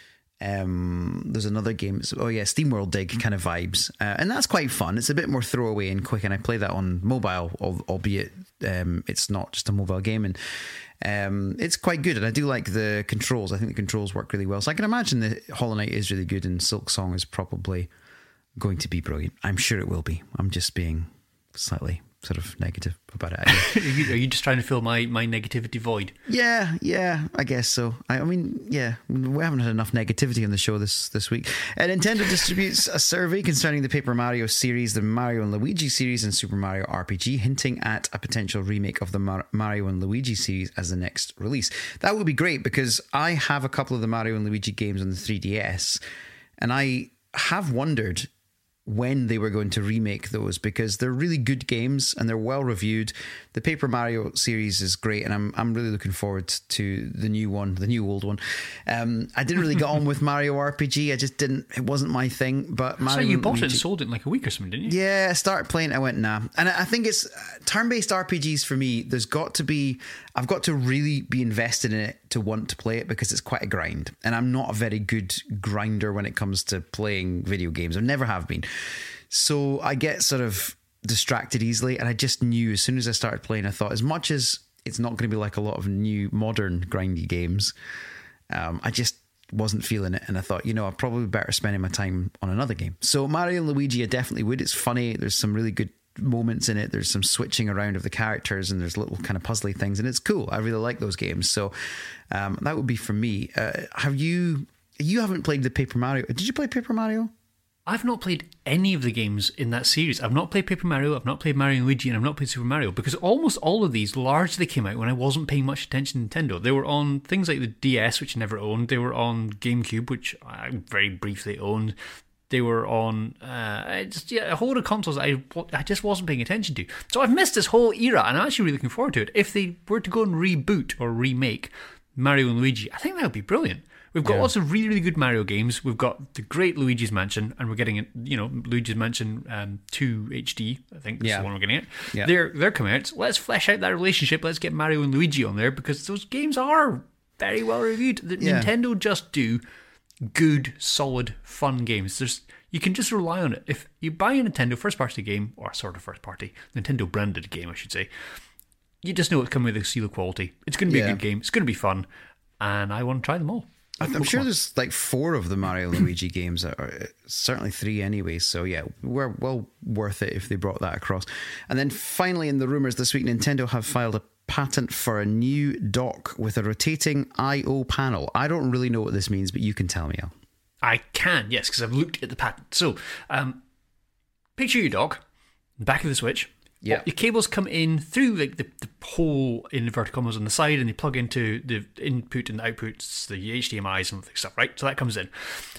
um, there's another game. It's, oh yeah, SteamWorld Dig kind of vibes, uh, and that's quite fun. It's a bit more throwaway and quick, and I play that on mobile, al- albeit um, it's not just a mobile game, and um, it's quite good. And I do like the controls. I think the controls work really well. So I can imagine that Hollow Knight is really good, and Silk Song is probably going to be brilliant. I'm sure it will be. I'm just being slightly sort of negative about it. Are you, are you just trying to fill my, my negativity void? Yeah, yeah, I guess so. I, I mean, yeah, we haven't had enough negativity on the show this, this week. Uh, Nintendo distributes a survey concerning the Paper Mario series, the Mario and Luigi series, and Super Mario R P G, hinting at a potential remake of the Mar- Mario and Luigi series as the next release. That would be great, because I have a couple of the Mario and Luigi games on the three D S, and I have wondered when they were going to remake those, because they're really good games and they're well reviewed. The Paper Mario series is great, and I'm I'm really looking forward to the new one, the new old one. Um, I didn't really get on with Mario R P G. I just didn't. It wasn't my thing. But So Mario you and bought it Luigi- and sold it in like a week or something, didn't you? yeah, I started playing it, I went, nah. And I I think it's uh, turn-based R P Gs for me, there's got to be, I've got to really be invested in it to want to play it, because it's quite a grind. And I'm not a very good grinder when it comes to playing video games. I never have been. So I get sort of distracted easily. And I just knew as soon as I started playing, I thought, as much as it's not going to be like a lot of new modern grindy games, um, I just wasn't feeling it, and I thought, you know, I'd probably be better spending my time on another game. So Mario and Luigi, I definitely would. It's funny. There's some really good moments in it. There's some switching around of the characters, and there's little kind of puzzly things, and it's cool. I really like those games. So um, that would be for me. Uh, have you? You haven't played the Paper Mario? Did you play Paper Mario? I've not played any of the games in that series. I've not played Paper Mario, I've not played Mario and Luigi, and I've not played Super Mario, because almost all of these largely came out when I wasn't paying much attention to Nintendo. They were on things like the D S, which I never owned. They were on GameCube, which I very briefly owned. They were on uh, just, yeah, a whole lot of consoles I, I just wasn't paying attention to. So I've missed this whole era, and I'm actually really looking forward to it. If they were to go and reboot or remake Mario and Luigi, I think that would be brilliant. We've got yeah. lots of really, really good Mario games. We've got the great Luigi's Mansion, and we're getting, you know, Luigi's Mansion um, two H D, I think is yeah. the one we're getting at. Yeah. They're, they're coming out. So let's flesh out that relationship. Let's get Mario and Luigi on there, because those games are very well reviewed. The, yeah. Nintendo just do good, solid, fun games. There's You can just rely on it. If you buy a Nintendo first-party game, or sort of first-party, Nintendo-branded game, I should say, you just know it's coming with a seal of quality. It's going to be yeah. a good game. It's going to be fun, and I want to try them all. I'm sure there's like four of the Mario and Luigi games, or certainly three anyway. So yeah, we're well worth it if they brought that across. And then finally, in the rumours this week, Nintendo have filed a patent for a new dock with a rotating I O panel. I don't really know what this means, but you can tell me, Al. I can, yes, because I've looked at the patent. So, um, picture your dock, back of the Switch. Yeah, your cables come in through like the, the hole in inverted commas on the side, and they plug into the input and the outputs, the H D M Is and stuff, right? So that comes in.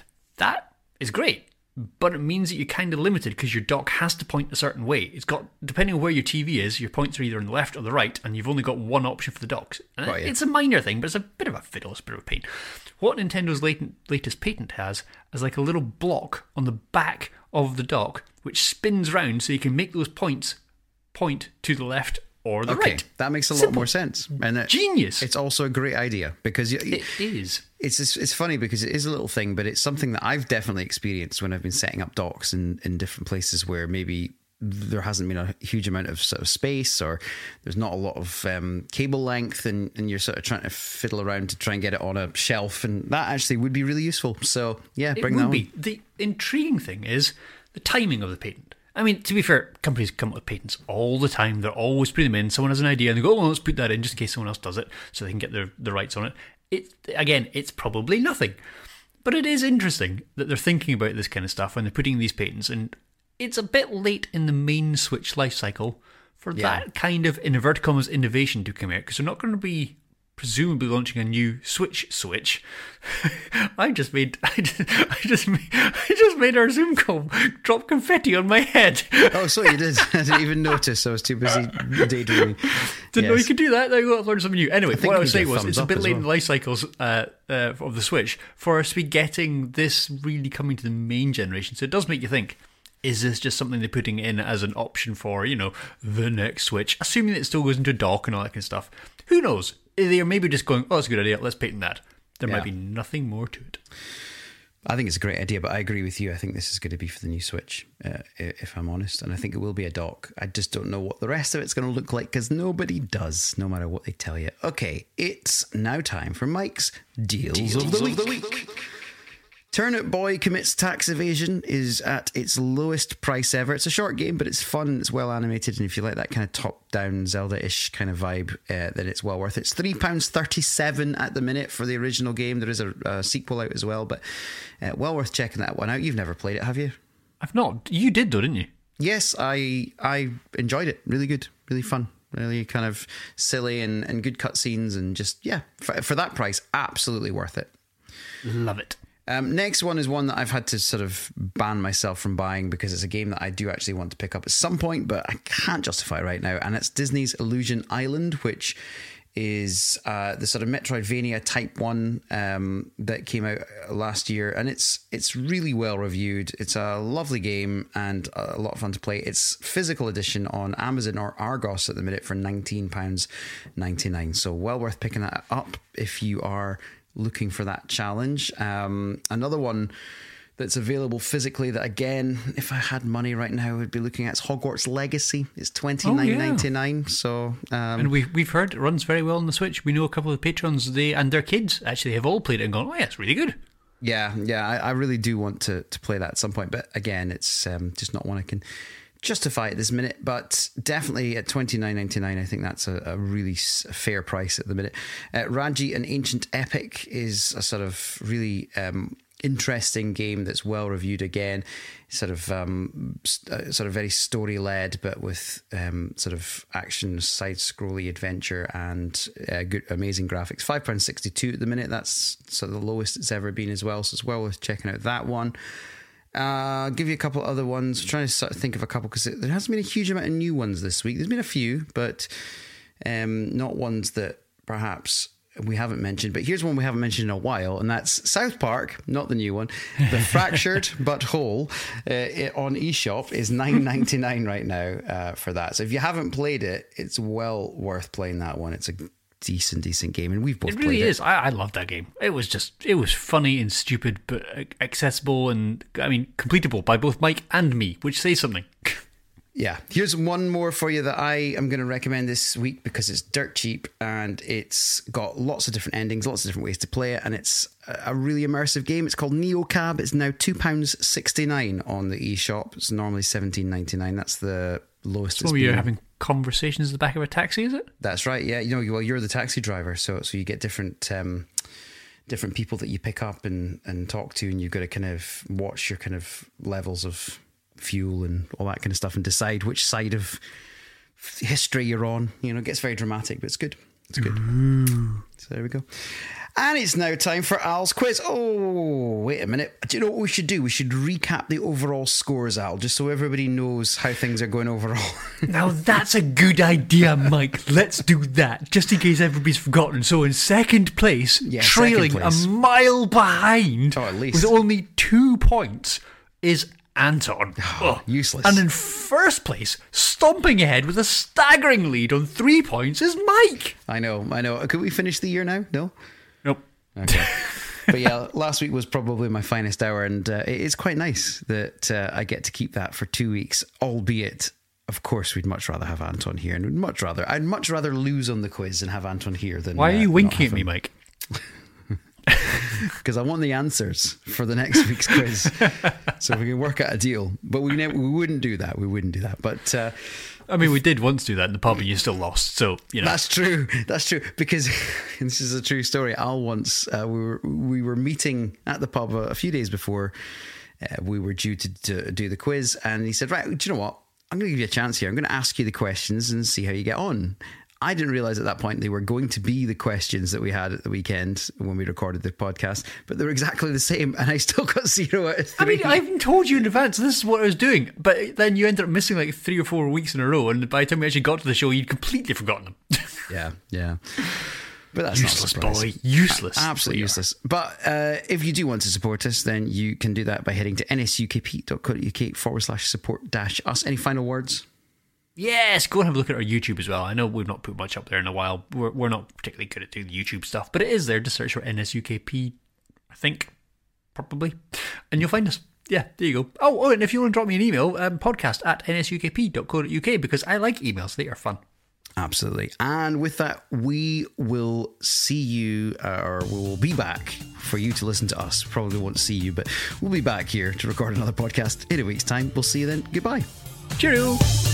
That is great, but it means that you're kind of limited because your dock has to point a certain way. It's got, depending on where your T V is, your points are either on the left or the right, and you've only got one option for the docks. And right, yeah. It's a minor thing, but it's a bit of a fiddle, it's a bit of a pain. What Nintendo's latent, latest patent has is like a little block on the back of the dock, which spins round so you can make those points point to the left or the okay, right. That makes a Simple. lot more sense. And it, Genius. It's also a great idea because you, it is. It's, it's it's funny because it is a little thing, but it's something that I've definitely experienced when I've been setting up docks in, in different places where maybe there hasn't been a huge amount of sort of space, or there's not a lot of um, cable length, and, and you're sort of trying to fiddle around to try and get it on a shelf, and that actually would be really useful. So yeah, bring it that would on. Be. The intriguing thing is the timing of the patent. I mean, to be fair, companies come up with patents all the time. They're always putting them in. Someone has an idea and they go, oh, well, let's put that in just in case someone else does it so they can get their, the rights on it. It. Again, it's probably nothing. But it is interesting that they're thinking about this kind of stuff when they're putting these patents. And it's a bit late in the main Switch life cycle for yeah. that kind of, in inverted commas, innovation to come out, because they're not going to be presumably launching a new Switch Switch. I just made I just, I just made, I just made our Zoom call drop confetti on my head. Oh, so you did. I didn't even notice. I was too busy daydreaming. Didn't yes. know you could do that. Now you got to learn something new. Anyway, what I was saying was it's a bit late well. in the life cycles uh, uh, of the Switch for us to be getting this really coming to the main generation. So it does make you think, is this just something they're putting in as an option for, you know, the next Switch, assuming that it still goes into dock and all that kind of stuff? Who knows? They are maybe just going, oh, that's a good idea, let's patent that. There yeah. might be nothing more to it. I think it's a great idea, but I agree with you. I think this is going to be for the new Switch, uh, if I'm honest. And I think it will be a dock. I just don't know what the rest of it's going to look like, because nobody does, no matter what they tell you. Okay, it's now time for Mike's Deals, Deals of, the, of week. the Week. Turnip Boy Commits Tax Evasion is at its lowest price ever. It's a short game, but it's fun, it's well animated, and if you like that kind of top-down Zelda-ish kind of vibe, uh, then it's well worth it. It's three pounds thirty-seven at the minute for the original game. There is a, a sequel out as well, but uh, well worth checking that one out. You've never played it, have you? I've not. You did though, didn't you? Yes, I I enjoyed it. Really good, really fun. Really kind of silly and, and good cutscenes, and just, yeah, for, for that price, absolutely worth it. Love it. Um, next one is one that I've had to sort of ban myself from buying because it's a game that I do actually want to pick up at some point, but I can't justify it right now. And it's Disney's Illusion Island, which is uh, the sort of Metroidvania type one um, that came out last year. And it's it's really well reviewed. It's a lovely game and a lot of fun to play. It's physical edition on Amazon or Argos at the minute for nineteen pounds ninety-nine. So well worth picking that up if you are looking for that challenge. Um, another one that's available physically that, again, if I had money right now, I would be looking at is Hogwarts Legacy. It's twenty-nine ninety-nine. Oh, yeah. So, um, and we've we've heard it runs very well on the Switch. We know a couple of patrons, they and their kids actually have all played it and gone, oh yeah, it's really good. Yeah, yeah, I, I really do want to to play that at some point, but again, it's um, just not one I can justify at this minute, but definitely at twenty-nine ninety-nine, I think that's a, a really fair price at the minute. Uh, Raji, an Ancient Epic, is a sort of really um, interesting game that's well reviewed again, sort of um, st- sort of very story led, but with um, sort of action, side scrolly adventure and uh, good, amazing graphics. five pounds sixty-two at the minute. That's sort of the lowest it's ever been as well. So it's well worth checking out that one. Uh, I'll give you a couple other ones. I'm trying to sort of think of a couple because there hasn't been a huge amount of new ones this week. There's been a few, but um, not ones that perhaps we haven't mentioned. But here's one we haven't mentioned in a while, and that's South Park, not the new one. The Fractured But Whole uh, on eShop is nine ninety-nine right now uh, for that. So if you haven't played it, it's well worth playing that one. It's a decent, decent game, and we've both It really played is. it. I, I love that game. It was just, it was funny and stupid, but accessible and, I mean, completable by both Mike and me, which says something. Yeah. Here's one more for you that I am going to recommend this week because it's dirt cheap and it's got lots of different endings, lots of different ways to play it, and it's a really immersive game. It's called NeoCab. It's now two pounds sixty-nine on the eShop. It's normally seventeen ninety-nine. That's the lowest it's So been. you're having conversations in the back of a taxi, is it? That's right. Yeah. You know, well, you're the taxi driver, so so you get different um, different people that you pick up and, and talk to, and you've got to kind of watch your kind of levels of fuel and all that kind of stuff and decide which side of history you're on. You know, it gets very dramatic, but it's good. It's good. Ooh. So there we go. And it's now time for Al's quiz. Oh, wait a minute. Do you know what we should do? We should recap the overall scores, Al, just so everybody knows how things are going overall. Now that's a good idea, Mike. Let's do that, just in case everybody's forgotten. So in second place, Yeah, trailing second place. a mile behind, Oh, at least. with only two points, is Anton. Oh, useless. And in first place, stomping ahead with a staggering lead on three points, is Mike. I know, I know. Could we finish the year now? No? Nope. Okay. But yeah, last week was probably my finest hour, and uh, it is quite nice that uh, I get to keep that for two weeks, albeit, of course, we'd much rather have Anton here, and we'd much rather, I'd much rather lose on the quiz and have Anton here than... Why are uh, you not winking have at me, him. Mike? Because I want the answers for the next week's quiz, so we can work out a deal. But we ne- we wouldn't do that. We wouldn't do that. But uh, I mean, we did once do that in the pub and you still lost, so, you know. that's true. That's true. Because this is a true story. Al once uh, we were we were meeting at the pub a, a few days before uh, we were due to, to do the quiz, and he said, "Right, do you know what? I'm going to give you a chance here. I'm going to ask you the questions and see how you get on." I didn't realize at that point they were going to be the questions that we had at the weekend when we recorded the podcast, but they were exactly the same, and I still got zero out of I three. mean, I even told you in advance this is what I was doing, but then you ended up missing like three or four weeks in a row, and by the time we actually got to the show, you'd completely forgotten them. yeah, yeah. But that's Useless, not a surprise. boy. Useless. Absolutely You are. useless. But uh, if you do want to support us, then you can do that by heading to nsukp.co.uk forward slash support dash us. Any final words? Yes, go and have a look at our YouTube as well. I know we've not put much up there in a while. We're, we're not particularly good at doing the YouTube stuff, but it is there. Just search for N S U K P, I think, probably, and you'll find us. Yeah, there you go. Oh, oh and if you want to drop me an email, um, podcast at n s u k p dot co dot u k, because I like emails. They are fun. Absolutely. And with that, we will see you, uh, or we will be back for you to listen to us. Probably won't see you, but we'll be back here to record another podcast in a week's time. We'll see you then. Goodbye. Cheerio.